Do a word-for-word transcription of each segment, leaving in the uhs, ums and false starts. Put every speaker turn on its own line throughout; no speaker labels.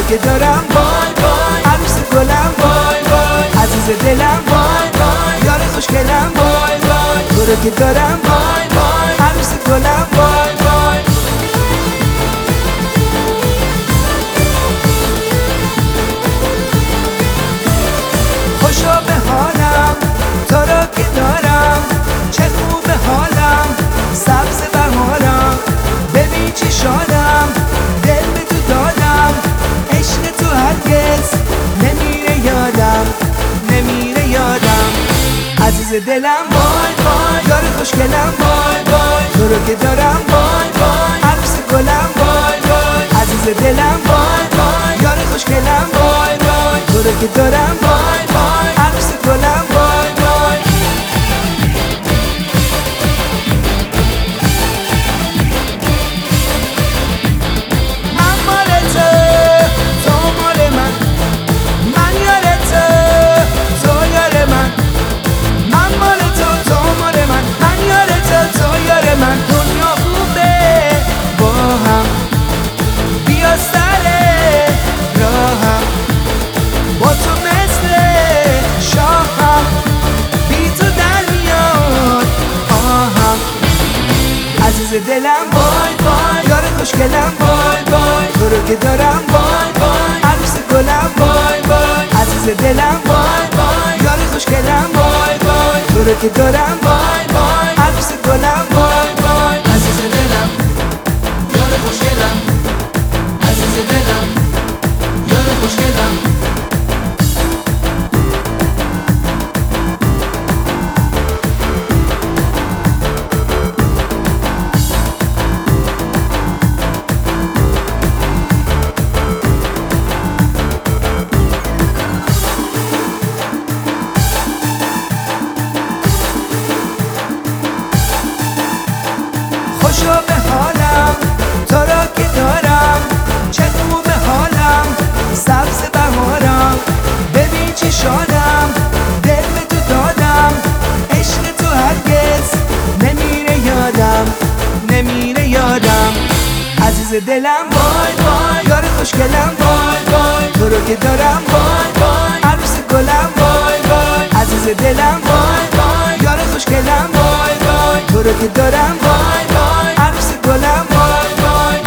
که دارم وای وای، عروس گلم وای وای، عزیز دلم وای وای، یار خوشگلم وای وای، تو رو که دارم وای وای، عروس گلم وای وای. خوشا به حالم تو رو که دارم، چه خوب حالم سبز بهارم، ببین چه شادم دل به تو دادم، عشق تو هرگز نمیره یادم، نمیره یادم. عزیز دلم وای وای، یار خوشگلم وای وای، تو رو که دارم وای وای، عروس گلم وای وای، عزیز دلم وای وای، یار خوشگلم وای وای، تو رو که دارم وای وای، عروس گلم وای وای. من مال تو، تو مال من، من یار تو، تو یار من، من مال تو، تو مال من، من یار تو، تو یار من. دنیا خوبه با هم، بیا سر راهم، با تو مثل شاهم، بی تو در میاد آهم. عزیز دلم وای وای، یار خوشگلم وای وای، تو رو که دارم وای وای، عروس گلم وای وای، عزیز دلم وای وای، یار خوشگلم وای وای، تو رو که دارم وای وای، عروس گلم وای وای. عزیز دلم، یار خوشگلم، عزیز دلم، یار خوشگلم. خوشا به حالم تو را که دارم، چه خوب حالم سبز بهارم، ببین چه شادم دل به تو دادم، عشق تو هرگز نمیره یادم، نمیره یادم. عزیز دلم وای وای، یار خوشگلم وای وای، تو رو که دارم وای وای، عروس گلم وای وای، عزیز دلم وای وای، یار خوشگلم وای وای، تو رو که دارم وای وای، عروس گلم وای وای.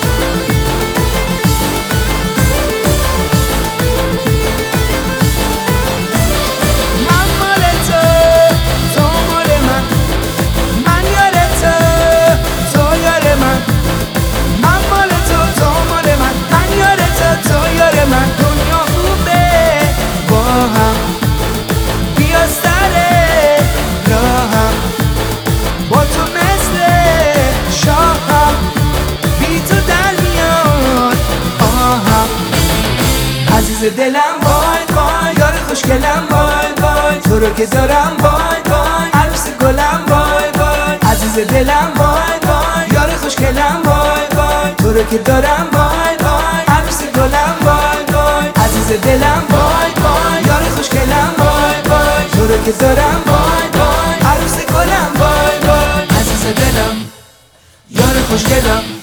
من مال تو، تو مال من، من یار تو، تو یار من، من مال تو، تو مال من، من یار تو، تو یار من. دنیا خوبه با هم، بیا سر راهم، با تو مثل شاهم، بی تو در میاد آهم. عزیز دلم وای وای، یار خوشگلم وای وای، تو رو که دارم وای وای، عروس گلم وای وای، عزیز دلم وای وای، یار خوشگلم وای وای، تو رو که دارم وای وای، عروس گلم وای وای، عزیز دلم وای وای، یار خوشگلم وای وای، تو رو که دارم وای وای، عروس گلم وای وای، عزیز دلم، یار خوشگلم.